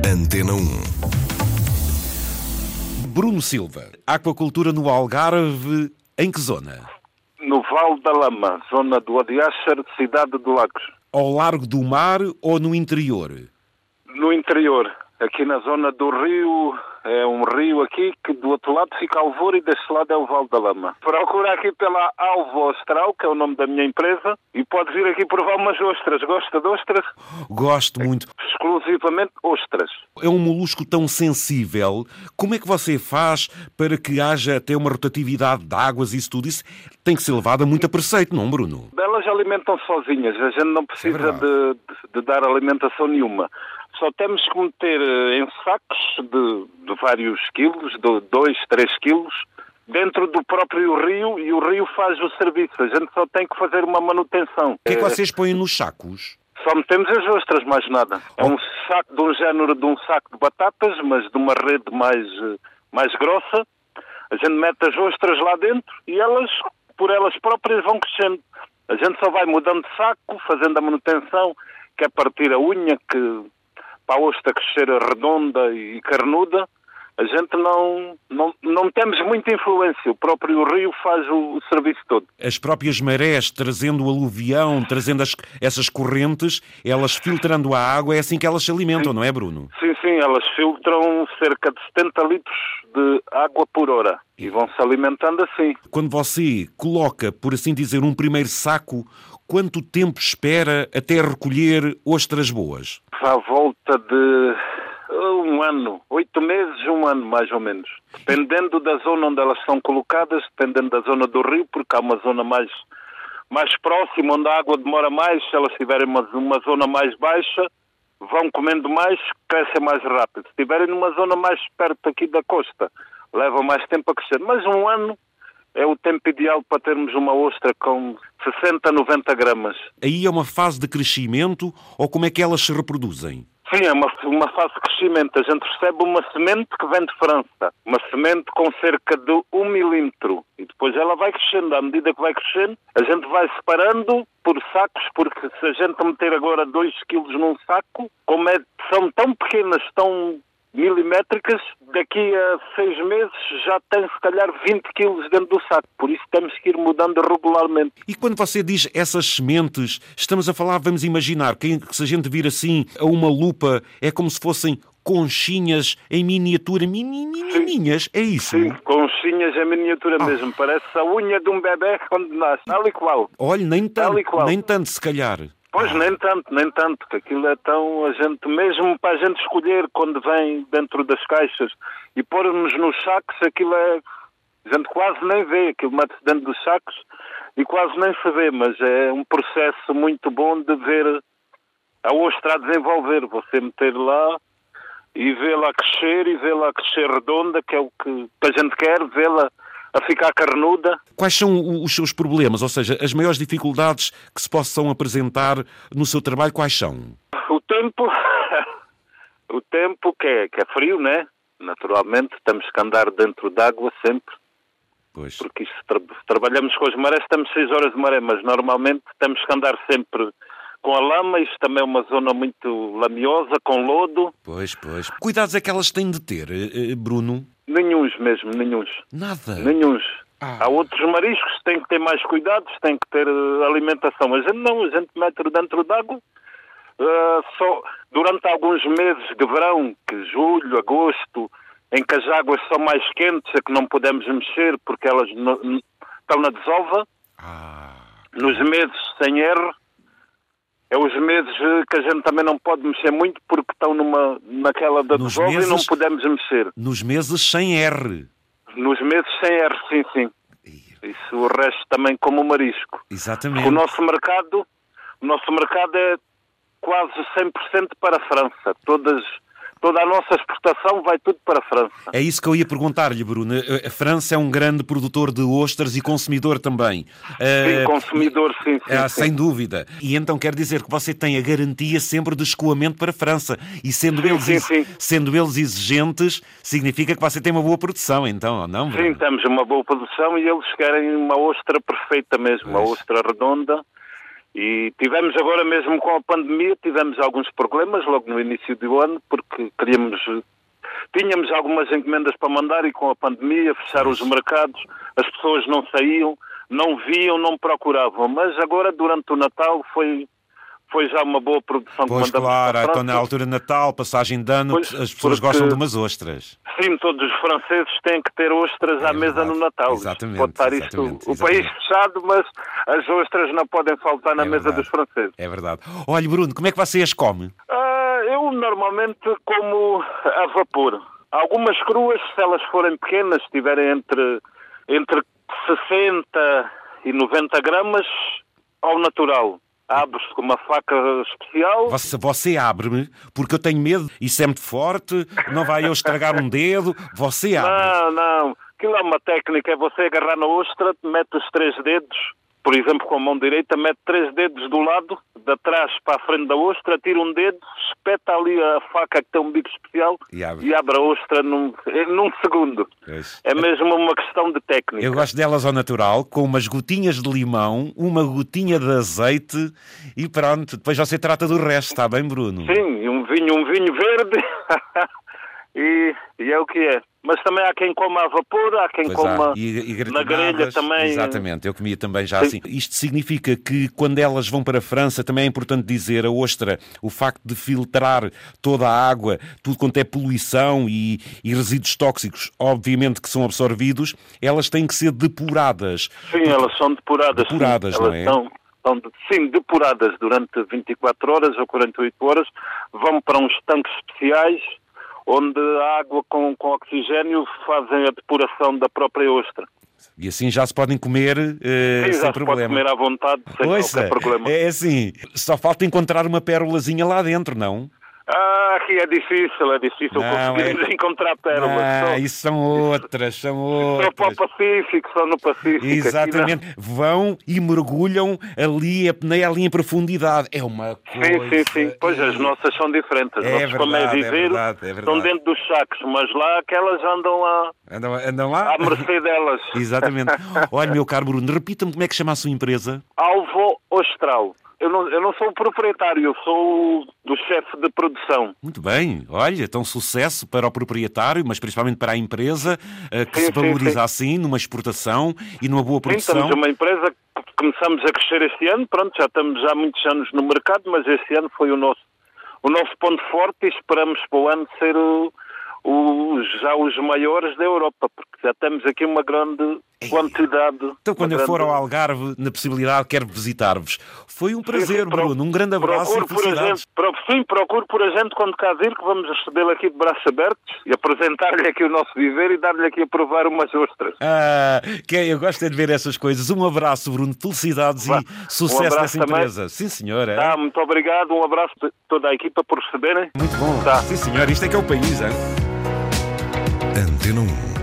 Antena 1. Bruno Silva, aquacultura no Algarve, em que zona? No Val da Lama, zona do Adiácer, cidade de Lagos. Ao largo do mar ou no interior? No interior, aqui na zona do rio, é um rio aqui que do outro lado fica Alvor e deste lado é o Val da Lama. Procura aqui pela Alvo Austral, que é o nome da minha empresa, e pode vir aqui provar umas ostras. Gosta de ostras? Gosto muito. Exclusivamente ostras. É um molusco tão sensível. Como é que você faz para que haja até uma rotatividade de águas e isso tudo? Isso tem que ser levado a muito a preceito, não, Bruno? Elas alimentam sozinhas. A gente não precisa de dar alimentação nenhuma. Só temos que meter em sacos de vários quilos, de 2, 3 quilos, dentro do próprio rio, e o rio faz o serviço. A gente só tem que fazer uma manutenção. O que é que vocês põem nos sacos? Só metemos as ostras, mais nada. É um saco de um género de um saco de batatas, mas de uma rede mais grossa. A gente mete as ostras lá dentro e elas, por elas próprias, vão crescendo. A gente só vai mudando de saco, fazendo a manutenção, que é partir a unha, que para a ostra crescer redonda e carnuda. A gente não temos muita influência. O próprio rio faz o serviço todo. As próprias marés, trazendo o aluvião, trazendo essas correntes, elas filtrando a água, é assim que elas se alimentam, não é, Bruno? Sim, elas filtram cerca de 70 litros de água por hora e vão-se alimentando assim. Quando você coloca, por assim dizer, um primeiro saco, quanto tempo espera até recolher ostras boas? À volta de 1 ano, 8 meses, 1 ano mais ou menos. Dependendo da zona onde elas são colocadas, dependendo da zona do rio, porque há uma zona mais próxima, onde a água demora mais. Se elas tiverem uma zona mais baixa, vão comendo mais, crescem mais rápido. Se estiverem numa zona mais perto aqui da costa, leva mais tempo a crescer. Mas 1 ano é o tempo ideal para termos uma ostra com 60, 90 gramas. Aí é uma fase de crescimento ou como é que elas se reproduzem? Sim, é uma fase de crescimento. A gente recebe uma semente que vem de França. Uma semente com cerca de 1 milímetro. E depois ela vai crescendo. À medida que vai crescendo, a gente vai separando por sacos, porque se a gente meter agora 2 quilos num saco, como são tão pequenas, tão milimétricas, daqui a 6 meses já tem se calhar 20 quilos dentro do saco. Por isso temos que ir mudando regularmente. E quando você diz essas sementes, estamos a falar, vamos imaginar, que se a gente vir assim a uma lupa, é como se fossem conchinhas em miniatura, minininhas, é isso? Sim, conchinhas em miniatura mesmo. Parece a unha de um bebê quando nasce, tal e qual. Olha, nem tanto se calhar. Pois, nem tanto, que aquilo é tão, mesmo para a gente escolher quando vem dentro das caixas e pôr-nos nos sacos, aquilo a gente quase nem vê, aquilo mete-se dentro dos sacos e quase nem se vê, mas é um processo muito bom de ver a ostra a desenvolver, você meter lá e vê-la crescer e vê-la crescer redonda, que é o que a gente quer, vê-la a ficar carnuda. Quais são os seus problemas? Ou seja, as maiores dificuldades que se possam apresentar no seu trabalho, quais são? O tempo que é frio, né? Naturalmente, temos que andar dentro d'água sempre. Pois. Porque se trabalhamos com as marés, temos 6 horas de maré, mas normalmente temos que andar sempre com a lama. Isto também é uma zona muito lamiosa, com lodo. Pois. Cuidados é que elas têm de ter, Bruno? Nenhuns mesmo, nenhuns. Nada? Nenhuns. Há outros mariscos que têm que ter mais cuidados, têm que ter alimentação. A gente não, a gente mete dentro d'água. Só durante alguns meses de verão, que julho, agosto, em que as águas são mais quentes, é que não podemos mexer porque elas estão na desova. Nos meses sem R, é os meses que a gente também não pode mexer muito porque estão naquela da desova e não podemos mexer. Nos meses sem R. Nos meses sem R, sim. Isso o resto também como o marisco. Exatamente. Porque o nosso mercado é quase 100% para a França. Toda a nossa exportação vai tudo para a França. É isso que eu ia perguntar-lhe, Bruno. A França é um grande produtor de ostras e consumidor também. Sim, consumidor, sim. Sem dúvida. E então quer dizer que você tem a garantia sempre de escoamento para a França. E sendo eles exigentes, significa que você tem uma boa produção, então, ou não, Bruno? Sim, temos uma boa produção e eles querem uma ostra perfeita mesmo, uma ostra redonda. E tivemos agora mesmo com a pandemia, tivemos alguns problemas logo no início do ano, porque tínhamos algumas encomendas para mandar e com a pandemia fecharam os mercados, as pessoas não saíam, não viam, não procuravam. Mas agora, durante o Natal, foi já uma boa produção. Pois, que mandamos claro, para a França. então na altura de Natal, passagem de ano, Pois, as pessoas gostam de umas ostras. Sim, todos os franceses têm que ter ostras à mesa verdade. no Natal. Exatamente, Pode estar o país fechado, mas as ostras não podem faltar na mesa dos franceses. É verdade. Olha, Bruno, como é que você as come? Eu normalmente como a vapor. Algumas cruas, se elas forem pequenas, estiverem entre 60 e 90 gramas, ao natural. Abre-se com uma faca especial. Você abre-me, porque eu tenho medo, isso é muito forte, não vai eu estragar um dedo, você abre. Não. Aquilo é uma técnica, é você agarrar na ostra, mete os 3 dedos, por exemplo, com a mão direita, mete 3 dedos do lado, de trás para a frente da ostra, tira um dedo, espeta ali a faca que tem um bico especial e abre a ostra num segundo. É mesmo uma questão de técnica. Eu gosto delas ao natural, com umas gotinhas de limão, uma gotinha de azeite e pronto. Depois você trata do resto, está bem, Bruno? Sim, e um vinho verde e é o que é. Mas também há quem coma a vapor, há quem coma na grelha também. Exatamente, eu comia também já assim. Isto significa que quando elas vão para a França, também é importante dizer, a ostra, o facto de filtrar toda a água, tudo quanto é poluição e resíduos tóxicos, obviamente que são absorvidos, elas têm que ser depuradas. Sim, elas são depuradas. Depuradas, não é? Sim, depuradas durante 24 horas ou 48 horas, vão para uns tanques especiais, onde a água com oxigênio fazem a depuração da própria ostra. E assim já se podem comer sem problema. Se pode comer à vontade, sem qualquer problema. É assim, só falta encontrar uma pérolazinha lá dentro, não? Aqui é difícil conseguirmos encontrar pérolas. Isso são outras. Só para o Pacífico, só no Pacífico. Exatamente. Vão e mergulham ali em profundidade. É uma coisa... Sim. Pois as nossas são diferentes. Como é dizer, estão dentro dos sacos, mas lá aquelas andam lá. Andam lá? À mercê delas. Exatamente. Olha, meu caro Bruno, repita-me como é que chama a sua empresa? Alvo Austral. Eu não sou o proprietário, eu sou do chefe de produção. Muito bem. Olha, então sucesso para o proprietário, mas principalmente para a empresa, que se valoriza assim, numa exportação e numa boa produção. Sim, estamos uma empresa que começamos a crescer este ano, já estamos há muitos anos no mercado, mas este ano foi o nosso ponto forte e esperamos para o ano ser já os maiores da Europa, porque já temos aqui uma grande quantidade. Então, quando eu for ao Algarve, na possibilidade, quero visitar-vos. Foi um prazer, Bruno. Um grande abraço e felicidades. Procuro por a gente quando cá vir, que vamos recebê-lo aqui de braços abertos e apresentar-lhe aqui o nosso viver e dar-lhe aqui a provar umas ostras. Eu gosto de ver essas coisas. Um abraço, Bruno. Felicidades e sucesso nessa empresa. Sim, senhor. Muito obrigado. Um abraço a toda a equipa por receberem. Muito bom. Sim, senhor. Isto é que é o país, hein? Antena 1.